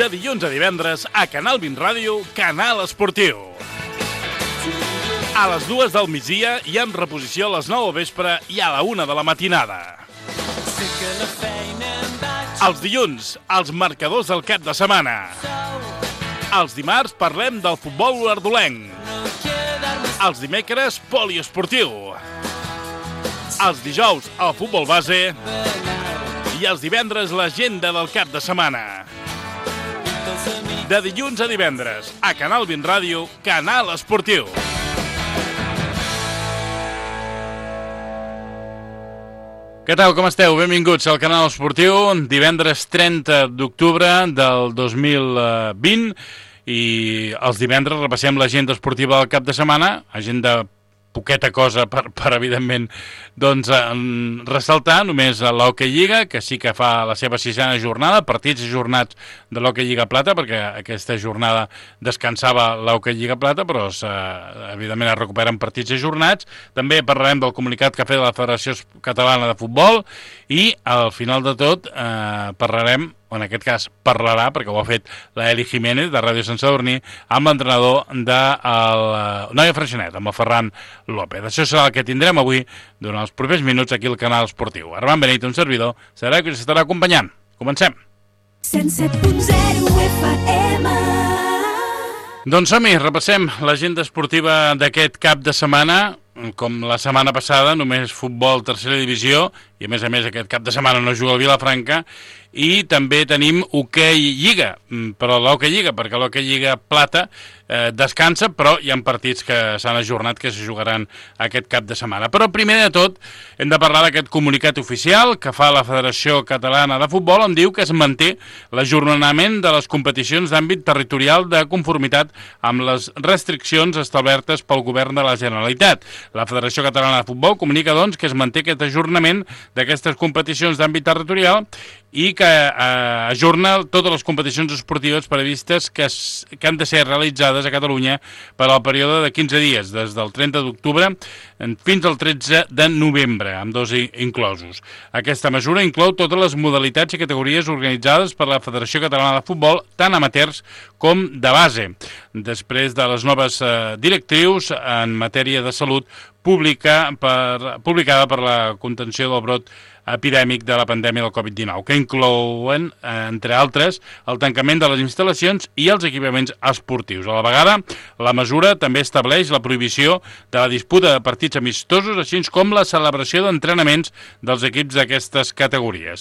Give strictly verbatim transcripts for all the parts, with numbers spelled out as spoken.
de dilluns a divendres a Canal vint Ràdio, Canal Esportiu. A les dues del migdia i amb reposició a les nou al vespre i a la una de la matinada. Els dilluns, els marcadors del cap de setmana. Els dimarts parlem del futbol olordolenc. Els dimecres, poliesportiu. Els dijous, el futbol base. I els divendres, l'agenda del cap de setmana. De dilluns a divendres, a Canal vint Ràdio, Canal Esportiu. Què tal, com esteu? Benvinguts al Canal Esportiu, divendres trenta d'octubre del dos mil vint, i els divendres repassem l'agenda esportiva del cap de setmana, agenda poqueta cosa per, per evidentment, doncs, en ressaltar només l'Hockey Lliga, que sí que fa la seva sisena jornada, partits ajornats de l'Hockey Lliga Plata, perquè aquesta jornada descansava l'Hockey Lliga Plata, però evidentment es recuperen partits ajornats. També parlarem del comunicat que ha fet la Federació Catalana de Futbol i al final de tot eh, parlarem, o en aquest cas parlarà, perquè ho ha fet la Eli Jiménez de Ràdio Sant Sadurní, amb l'entrenador del Noia Freixenet, amb el Ferran López. Això serà el que tindrem avui durant els propers minuts aquí al Canal Esportiu. Armand Benito, un servidor, serà que us estarà acompanyant. Comencem. cent set punt zero F M. Doncs som-hi, repassem l'agenda esportiva d'aquest cap de setmana. Com la setmana passada, només futbol tercera divisió, i a més a més aquest cap de setmana no juga el Vilafranca, i també tenim Hockey Lliga, però l'Hockey Lliga, perquè l'Hockey Lliga Plata eh, descansa, però hi ha partits que s'han ajornat que se jugaran aquest cap de setmana. Però primer de tot hem de parlar d'aquest comunicat oficial que fa la Federació Catalana de Futbol, on diu que es manté l'ajornament de les competicions d'àmbit territorial de conformitat amb les restriccions establertes pel govern de la Generalitat. La Federació Catalana de Futbol comunica, doncs, que es manté aquest ajornament d'aquestes competicions d'àmbit territorial i que eh, ajorna totes les competicions esportives previstes que, es, que han de ser realitzades a Catalunya per al període de quinze dies, des del trenta d'octubre fins al tretze de novembre, amb dos inclosos. Aquesta mesura inclou totes les modalitats i categories organitzades per la Federació Catalana de Futbol, tant amateurs com de base, després de les noves eh, directrius en matèria de salut pública per, publicada per la contenció del brot epidèmic de la pandèmia del covid dinou, que inclouen, entre altres, el tancament de les instal·lacions i els equipaments esportius. A la vegada, la mesura també estableix la prohibició de la disputa de partits amistosos, així com la celebració d'entrenaments dels equips d'aquestes categories.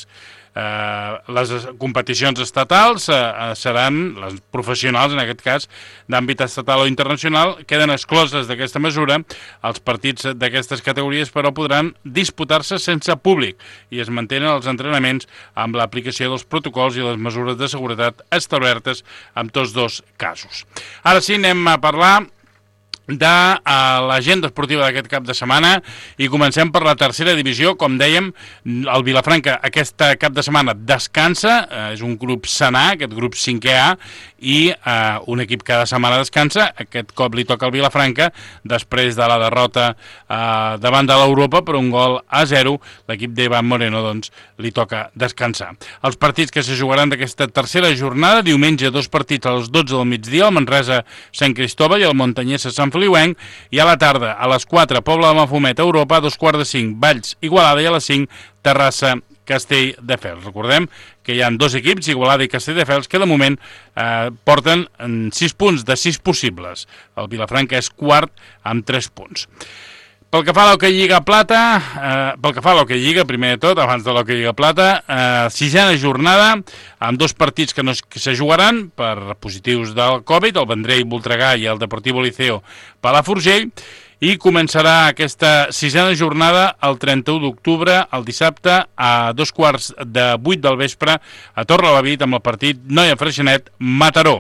Uh, les competicions estatals uh, seran, les professionals en aquest cas, d'àmbit estatal o internacional, queden excloses d'aquesta mesura. Els partits d'aquestes categories, però, podran disputar-se sense públic i es mantenen els entrenaments amb l'aplicació dels protocols i les mesures de seguretat establertes en tots dos casos. Ara sí, anem a parlar de uh, l'agenda esportiva d'aquest cap de setmana i comencem per la tercera divisió. Com dèiem, el Vilafranca aquest cap de setmana descansa, uh, és un grup senà, aquest grup cinquè A, i uh, un equip cada setmana descansa. Aquest cop li toca al Vilafranca després de la derrota uh, davant de l'Europa per un gol a zero. L'equip d'Ivan Moreno, doncs, li toca descansar. Els partits que se jugaran d'aquesta tercera jornada: diumenge dos partits a les dotze del migdia, el Manresa Sant Cristóbal i el Montanyesa Sant Feliuenc, i a la tarda a les quatre Pobla de Mafumet Europa, a dos quarts de cinc Valls Igualada i a les cinc Terrassa Castelldefels. Recordem que hi ha dos equips, Igualada i Castelldefels, que de moment eh, porten sis punts de sis possibles. El Vilafranca és quart amb tres punts. Pel que fa a l'Hockey Lliga Plata, eh, pel que fa a l'Hockey Lliga, primer de tot, abans de l'Hockey Lliga Plata, eh, sisena jornada, amb dos partits que no que se jugaran per positius del Covid, el Vendrell Voltregà i el Deportivo Liceo Palafrugell, i començarà aquesta sisena jornada el trenta-u d'octubre, el dissabte, a dos quarts de vuit del vespre, a Torrelavit, amb el partit Noia Freixenet Mataró.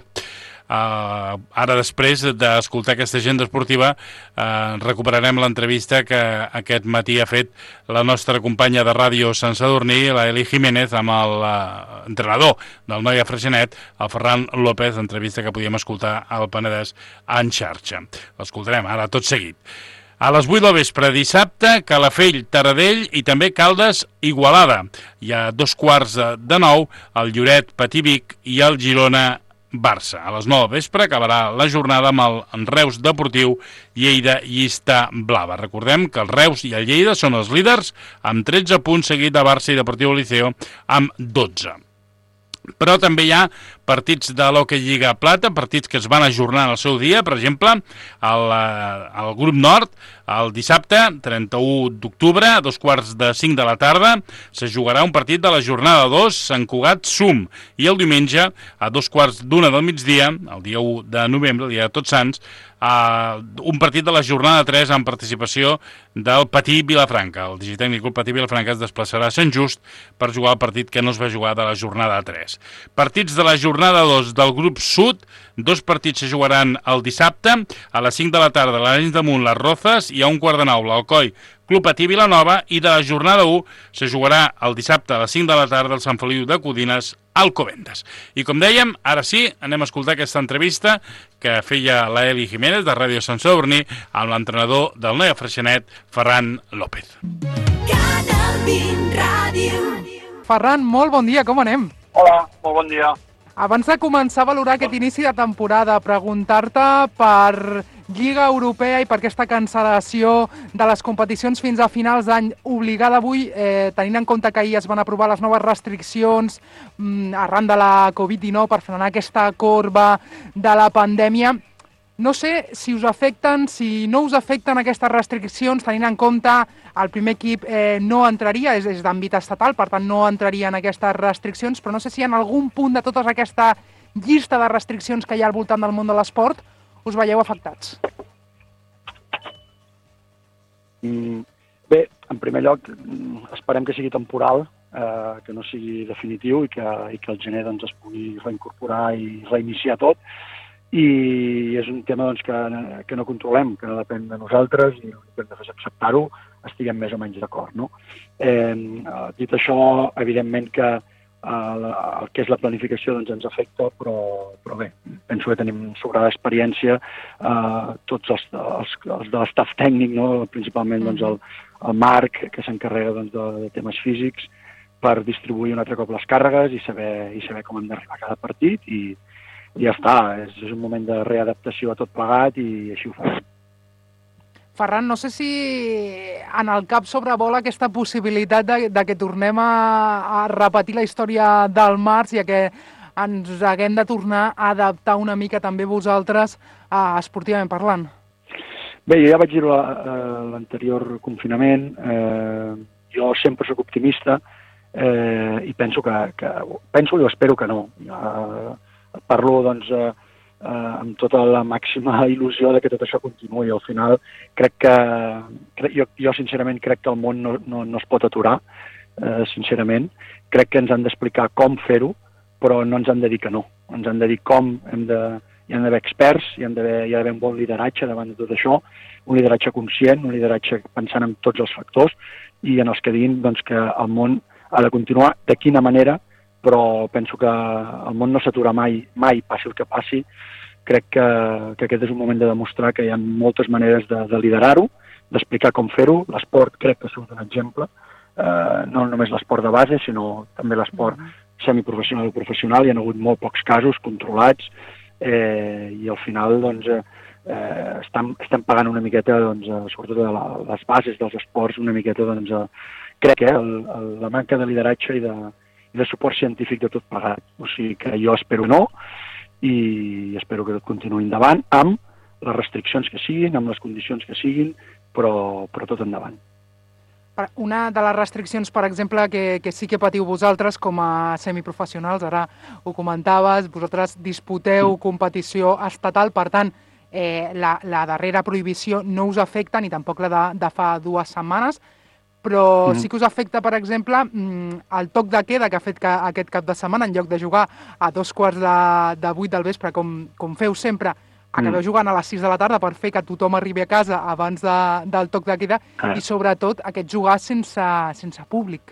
Uh, ara, després d'escoltar aquesta agenda esportiva, uh, recuperarem l'entrevista que aquest matí ha fet la nostra companya de ràdio Sant Sadurní, la Eli Jiménez, amb l'entrenador uh, del Noia Freixenet, el Ferran López, entrevista que podíem escoltar al Penedès en xarxa. L'escoltarem ara tot seguit. A les vuit del vespre, dissabte, Calafell, Taradell i també Caldes, Igualada. I a dos quarts de nou, el Lloret, Patí-Vic i el Girona, Barça. A les nou del vespre acabarà la jornada amb el Reus Deportiu, Lleida, Llista Blava. Recordem que el Reus i el Lleida són els líders amb tretze punts, seguit de Barça i Deportiu Liceo amb dotze. Però també hi ha partits de l'Hockey Lliga Plata, partits que es van ajornar en el seu dia. Per exemple, el, el grup nord, el dissabte, trenta-u d'octubre, a dos quarts de cinc de la tarda, se jugarà un partit de la jornada dos, Sant Cugat-Sum. I el diumenge, a dos quarts d'una del migdia, el dia u de novembre, el dia de Tots Sants, Uh, un partit de la jornada tres amb participació del Patí Vilafranca. El Digitècnic Club Patí Vilafranca es desplaçarà a Sant Just per jugar el partit que no es va jugar de la jornada tres. Partits de la jornada dos del grup sud, dos partits se jugaran el dissabte, a les cinc de la tarda l'Arenys de Munt, les Rozes, i a un quart de nou l'Alcoi Club Patí Vilanova, i de la jornada u se jugarà el dissabte a les cinc de la tarda el Sant Feliu de Codines, Alcobendas. I com dèiem, ara sí, anem a escoltar aquesta entrevista que feia la Eli Jiménez de Ràdio Sant Sadurní amb l'entrenador del Noia Freixenet, Ferran López. Canal vint Ràdio. Ferran, molt bon dia, com anem? Hola, molt bon dia. Abans de començar a valorar aquest inici de temporada, preguntar-te per Lliga Europea i per aquesta cancel·lació de les competicions fins a finals d'any obligada avui, eh, tenint en compte que ahir es van aprovar les noves restriccions mm, arran de la covid dinou per frenar aquesta corba de la pandèmia. No sé si us afecten, si no us afecten aquestes restriccions, tenint en compte el primer equip eh, no entraria, és, és d'àmbit estatal, per tant no entraria en aquestes restriccions, però no sé si en algun punt de tota aquesta llista de restriccions que hi ha al voltant del món de l'esport us veieu afectats. Mm, bé, en primer lloc, esperem que sigui temporal, eh, que no sigui definitiu i que, i que el gener doncs, es pugui reincorporar i reiniciar tot. I és un tema doncs, que, que no controlem, que no depèn de nosaltres i el que hem de fer és acceptar-ho, estiguem més o menys d'acord. No? Eh, dit això, evidentment que eh, la, el que és la planificació doncs, ens afecta, però, però bé, penso que tenim sobrada experiència, eh, tots els, els, els de l'estaf tècnic, no? Principalment doncs, el, el Marc, que s'encarrega doncs, de, de temes físics, per distribuir un altre cop les càrregues i saber, i saber com hem d'arribar a cada partit, i I ja està, és, és un moment de readaptació a tot plegat i així ho farem. Ferran, no sé si en el cap sobrevola aquesta possibilitat de, de que tornem a, a repetir la història del març i que ens haguem de tornar a adaptar una mica també vosaltres a, esportivament parlant. Bé, jo ja vaig dir-ho a l'anterior confinament, eh, jo sempre sóc optimista eh, i penso que, que penso i espero que no. Eh, Parlo doncs, eh, eh, amb tota la màxima il·lusió de que tot això continuï. Al final, crec que, crec, jo, jo sincerament crec que el món no, no, no es pot aturar, eh, sincerament. Crec que ens han d'explicar com fer-ho, però no ens han de dir que no. Ens han de dir com, hem de, hi ha d'haver experts, hi ha d'haver un bon lideratge davant de tot això, un lideratge conscient, un lideratge pensant en tots els factors, i en els que diguin doncs, que el món ha de continuar, de quina manera, però penso que el món no s'atura mai, mai passi el que passi. Crec que, que aquest és un moment de demostrar que hi ha moltes maneres de, de liderar-ho, d'explicar com fer-ho. L'esport crec que ha sigut un exemple, eh, no només l'esport de base, sinó també l'esport semiprofessional i professional. Hi ha hagut molt pocs casos controlats eh, i al final doncs, eh, estan, estan pagant una miqueta, doncs, sobretot de la, les bases dels esports, una miqueta, doncs, eh, crec que eh, el, el, la manca de lideratge i de de suport científic de tot plegat. O sigui que jo espero no i espero que tot continuï endavant amb les restriccions que siguin, amb les condicions que siguin, però, però tot endavant. Una de les restriccions, per exemple, que, que sí que patiu vosaltres com a semiprofessionals, ara ho comentaves, vosaltres disputeu competició estatal, per tant, eh, la, la darrera prohibició no us afecta, ni tampoc la de, de fa dues setmanes, però sí que us afecta, per exemple, el toc de queda que ha fet que aquest cap de setmana, en lloc de jugar a dos quarts de, de vuit del vespre, com, com feu sempre, acabeu jugant a les sis de la tarda per fer que tothom arribi a casa abans de, del toc de queda i, sobretot, aquest jugar sense, sense públic.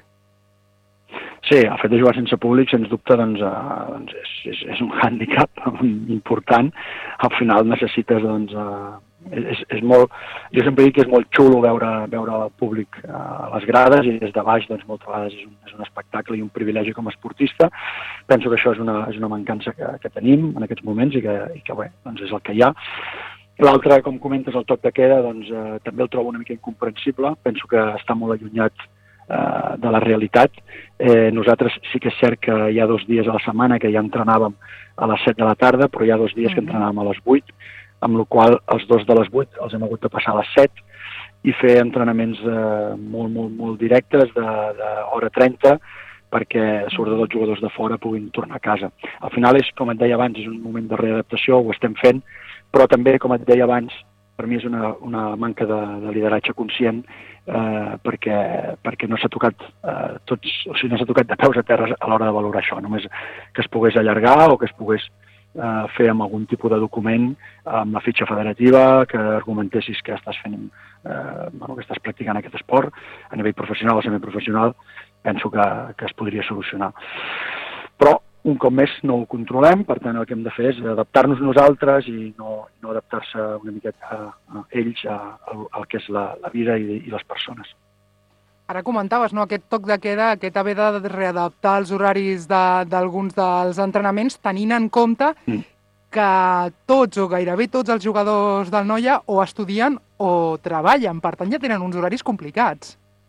Sí, el fet de jugar sense públic, sens dubte, doncs, eh, doncs és, és, és un hàndicap important. Al final necessites doncs, eh, és, és molt, jo sempre dic que és molt xulo veure, veure el públic a les grades i des de baix doncs, moltes vegades és un, és un espectacle i un privilegi com a esportista. Penso que això és una, és una mancança que, que tenim en aquests moments i que, i que bé, doncs és el que hi ha. L'altre, com comentes, el toc de queda, doncs, eh, també el trobo una mica incomprensible. Penso que està molt allunyat eh, de la realitat. Eh, nosaltres sí que és cert que hi ha dos dies a la setmana que ja entrenàvem a les set de la tarda, però hi ha dos dies que entrenàvem a les vuit, amb la qual els dos de les vuit els hem hagut de passar a les set i fer entrenaments eh, molt, molt, molt directes de, de hora trenta perquè sobretot els jugadors de fora puguin tornar a casa. Al final és, com et deia abans, és un moment de readaptació, ho estem fent, però també, com et deia abans, per mi és una, una manca de, de lideratge conscient eh, perquè, perquè no s'ha tocat eh, tots, o sigui, no s'ha tocat de peus a terra a l'hora de valorar això, només que es pogués allargar o que es pogués eh, fer amb algun tipus de document amb la fitxa federativa, que argumentessis que estàs fent, eh, bueno, que estàs practicant aquest esport a nivell professional o semiprofessional, penso que, que es podria solucionar. Però un cop més no ho controlem, per tant el que hem de fer és adaptar-nos nosaltres i no, no adaptar-se una miqueta a, a ells, a, a, al que és la, la vida i, i les persones. Ara comentaves, no?, aquest toc de queda, aquest haver de readaptar els horaris d'alguns de, dels entrenaments, tenint en compte mm. que tots o gairebé tots els jugadors del Noia o estudien o treballen, per tant ja tenen uns horaris complicats.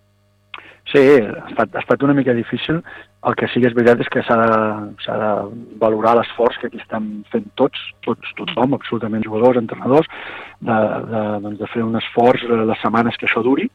Sí, ha estat, ha estat una mica difícil. El que sí que és veritat és que s'ha de, s'ha de valorar l'esforç que aquí estan fent tots, tots, tothom, absolutament jugadors, entrenadors, de, de, doncs de fer un esforç les setmanes que això duri.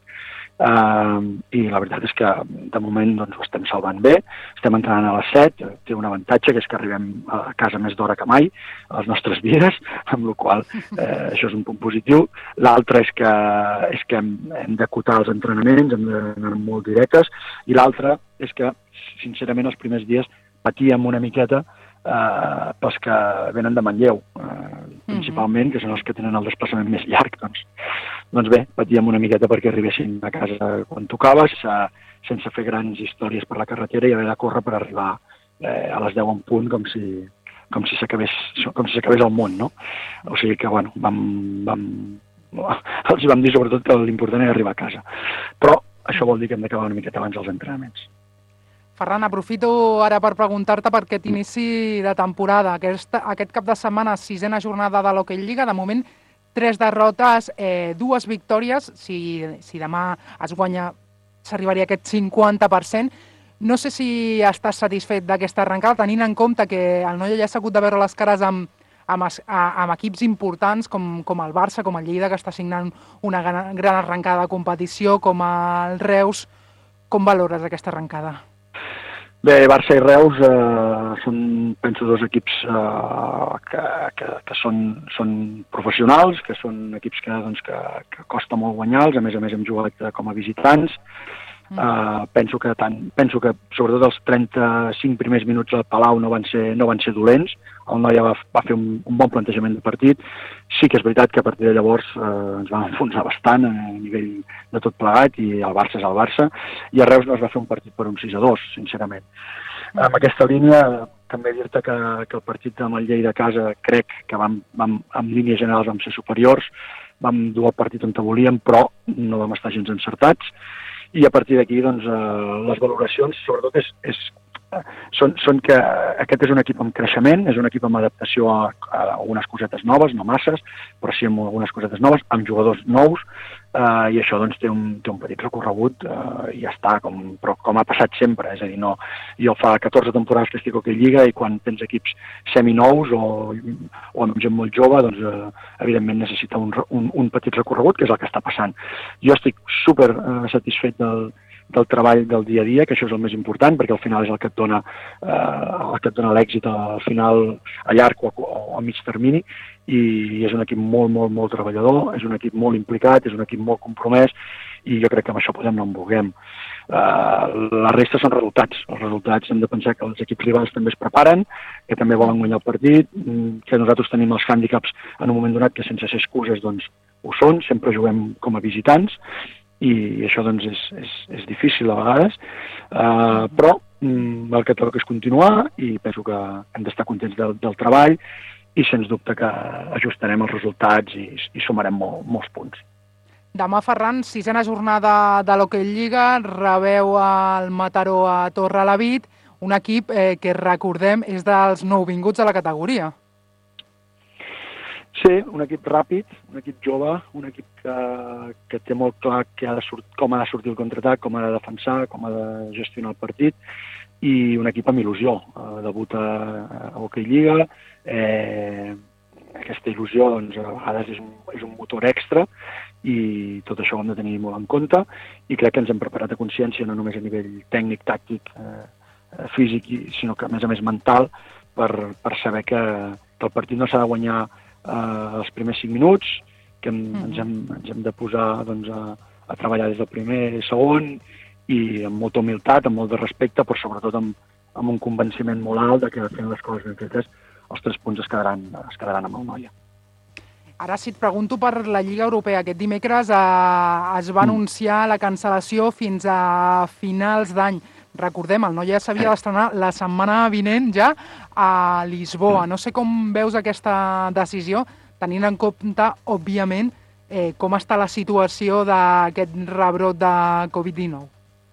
Uh, i la veritat és que de moment doncs, ho estem salvant bé, estem entrenant a les set, té un avantatge que és que arribem a casa més d'hora que mai a les nostres vides, amb la qual eh, això és un punt positiu. L'altre és que, és que hem, hem d'acotar els entrenaments, hem d'anar molt directes, i l'altre és que sincerament els primers dies patíem una miqueta eh, pels que venen de Manlleu, eh, principalment, que són els que tenen el desplaçament més llarg. Doncs, doncs bé, patíem una miqueta perquè arribessin a casa quan tocava, sense, sense fer grans històries per la carretera i haver de córrer per arribar eh, a les deu en punt com si com si s'acabés com si s'acabés el món, no? O sigui que, bueno, vam, vam, els vam dir sobretot que l'important era arribar a casa. Però això vol dir que hem d'acabar una miqueta abans dels entrenaments. Ferran, aprofito ara per preguntar-te per aquest inici de temporada. Aquest, aquest cap de setmana, sisena jornada de l'Hockey Lliga, de moment tres derrotes, eh, dues victòries. Si, si demà es guanya, s'arribaria a aquest cinquanta per cent. No sé si estàs satisfet d'aquesta arrencada, tenint en compte que el Noia ja s'ha hagut de veure les cares amb, amb, amb equips importants com, com el Barça, com el Lleida, que està signant una gran, gran arrencada de competició, com el Reus. Com valores aquesta arrencada? Bé, Barça i Reus eh, són, penso, dos equips eh, que, que, que són, són professionals, que són equips que, doncs, que, que costa molt guanyar-los, a més a més hem jugat com a visitants. Uh, penso que tant, penso que sobretot els trenta-cinc primers minuts al Palau no van ser, no van ser dolents. El Noia va, va fer un, un bon plantejament de partit. Sí que és veritat que a partir de llavors uh, ens vam enfonsar bastant a nivell de tot plegat, i el Barça és el Barça, i a Reus no es va fer un partit per un sis a dos, sincerament. Mm. Amb aquesta línia, també dir-te que, que el partit amb el Lleida a casa crec que vam, vam, en línies generals vam ser superiors, vam dur el partit on volíem, però no vam estar gens encertats. I a partir d'aquí, doncs, eh, les valoracions, sobretot, és, és, són, són que aquest és un equip amb creixement, és un equip amb adaptació a, a algunes cosetes noves, no masses, però sí amb algunes cosetes noves, amb jugadors nous, eh, i això doncs, té, un, té un petit recorregut eh, i ja està, com, però com ha passat sempre. És a dir, no, jo fa catorze temporades que estic a Hockey Lliga, i quan tens equips seminous o, o amb gent molt jove, doncs, eh, evidentment necessita un, un, un petit recorregut, que és el que està passant. Jo estic super eh, satisfet del, del treball del dia a dia, que això és el més important, perquè al final és el que et dona eh, el que et dona l'èxit al final a llarg o a, o a mig termini, i és un equip molt, molt, molt treballador, és un equip molt implicat, és un equip molt compromès, i jo crec que amb això podem no en vulguem. Uh, la resta són resultats. Els resultats hem de pensar que els equips rivals també es preparen, que també volen guanyar el partit, que nosaltres tenim els hàndicaps en un moment donat que sense ser excuses doncs ho són, sempre juguem com a visitants, i això doncs és, és, és difícil a vegades, uh, però mm, el que toca és continuar, i penso que hem d'estar contents del, del treball, i sens dubte que ajustarem els resultats i, i sumarem molt, molts punts. Demà, Ferran, sisena jornada de l'Hockey Lliga, rebeu el Mataró a Torrelavit, un equip eh, que, recordem, és dels nouvinguts de la categoria. Sí, un equip ràpid, un equip jove, un equip que, que té molt clar que ha de sort, com ha de sortir el contraatac, com ha de defensar, com ha de gestionar el partit, i un equip amb il·lusió. Eh, debuta a Hockey Lliga, eh, aquesta il·lusió doncs, a vegades és un, és un motor extra, i tot això ho hem de tenir molt en compte, i crec que ens hem preparat a consciència, no només a nivell tècnic, tàctic, eh, físic, sinó que a més a més mental, per, per saber que, que el partit no s'ha de guanyar eh, els primers cinc minuts, que hem, mm. ens, hem, ens hem de posar doncs, a, a treballar des del primer i segon, i amb molta humilitat, amb molt de respecte, però sobretot amb, amb un convenciment molt alt de que fent les coses ben fetes els tres punts es quedaran, es quedaran amb el Noia. Ara, si et pregunto per la Lliga Europea, aquest dimecres eh, es va anunciar la cancel·lació fins a finals d'any. Recordem, el Noia s'havia d'estrenar la setmana vinent ja a Lisboa. No sé com veus aquesta decisió, tenint en compte, òbviament, eh, com està la situació d'aquest rebrot de covid dinou.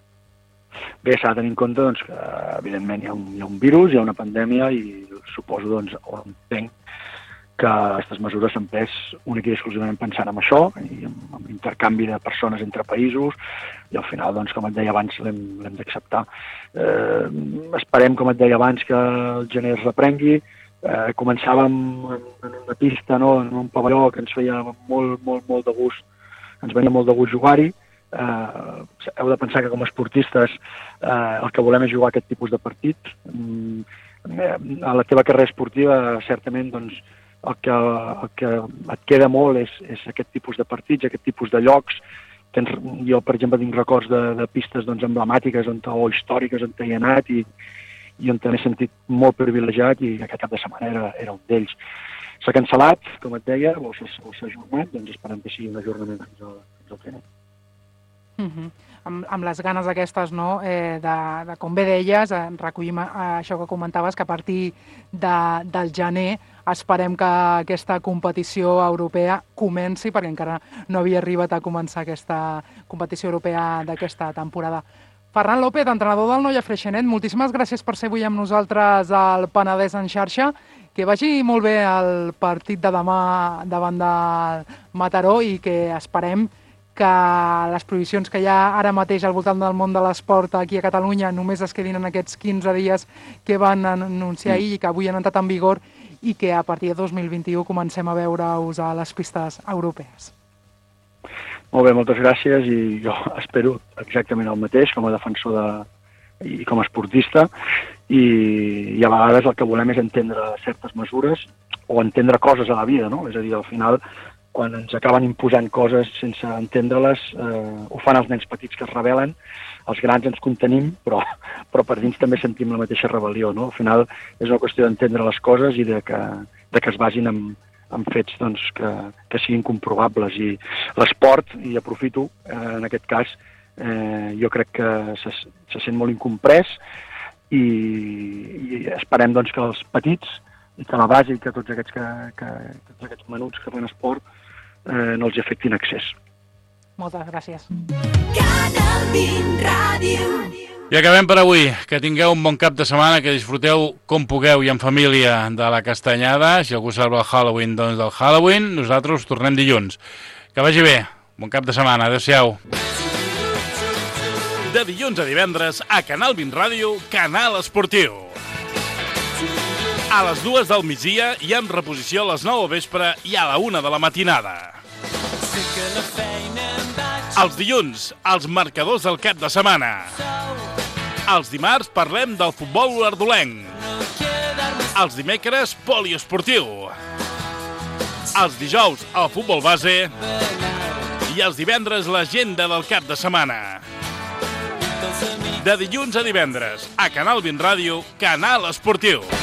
Bé, s'ha de tenir en compte doncs, que, evidentment, hi ha, un, hi ha un virus, hi ha una pandèmia, i suposo, doncs, o entenc, que aquestes mesures s'han pres únicament i exclusivament pensant en això, i en, en intercanvi de persones entre països, i al final, doncs, com et deia abans, l'hem d'acceptar. Eh, esperem, com et deia abans, que el gener es reprengui. Eh, començàvem en, en una pista, no?, en un pavelló que ens feia molt, molt, molt de gust, ens venia molt de gust jugar-hi. Eh, heu de pensar que com a esportistes eh, el que volem és jugar aquest tipus de partit. Mm, a la teva carrera esportiva, certament, doncs, el que, el que et queda molt és, és aquest tipus de partits, aquest tipus de llocs. Que ens, jo, per exemple, tinc records de, de pistes doncs, emblemàtiques on, o històriques on he anat i, i on m'he sentit molt privilegiat, i aquest cap de setmana era, era un d'ells. S'ha cancel·lat, com et deia, o s'ha ajornat, doncs esperem que sigui un ajornament fins al, fins al gener. Uh -huh. amb, amb les ganes aquestes, no?, eh, de, de, com bé deies, eh, recollim eh, això que comentaves, que a partir de, del gener esperem que aquesta competició europea comenci, perquè encara no havia arribat a començar aquesta competició europea d'aquesta temporada. Ferran López, entrenador del Noia Freixenet, moltíssimes gràcies per ser avui amb nosaltres al Penedès en xarxa. Que vagi molt bé el partit de demà davant del Mataró, i que esperem que les prohibicions que hi ha ara mateix al voltant del món de l'esport aquí a Catalunya només es quedin en aquests quinze dies que van anunciar ahir i que avui han entrat en vigor, i que a partir de dos mil vint-i-u comencem a veure-us a les pistes europees. Molt bé, moltes gràcies, i jo espero exactament el mateix com a defensor de, i com a esportista, i, i a vegades el que volem és entendre certes mesures o entendre coses a la vida, no? És a dir, al final, quan ens acaben imposant coses sense entendre-les, eh, ho fan els nens petits que es rebel·len, els grans ens contenim, però, però per dins també sentim la mateixa rebel·lió, no? Al final és una qüestió d'entendre les coses i de que, de que es basin en, en fets doncs, que, que siguin comprovables. I l'esport, i aprofito, eh, en aquest cas, eh, jo crec que se, se sent molt incomprès, i, i esperem doncs, que els petits, i que la base, i que tots aquests, que, que, tots aquests menuts que fan esport eh, no els afectin excés. Moltes gràcies. Canal vint Ràdio. I acabem per avui. Que tingueu un bon cap de setmana, que disfruteu com pugueu i en família de la castanyada. Si algú celebra el Halloween, doncs del Halloween. Nosaltres tornem dilluns. Que vagi bé. Bon cap de setmana. Adéu-siau. De dilluns a divendres, a Canal vint Ràdio, Canal Esportiu. A les dues del migdia i amb reposició a les nou del vespre i a la una de la matinada. Els dilluns, els marcadors del cap de setmana. Els dimarts parlem del futbol olordolenc. Els dimecres, poliesportiu. Els dijous, el futbol base. I els divendres, l'agenda del cap de setmana. De dilluns a divendres, a Canal vint Ràdio, Canal Esportiu.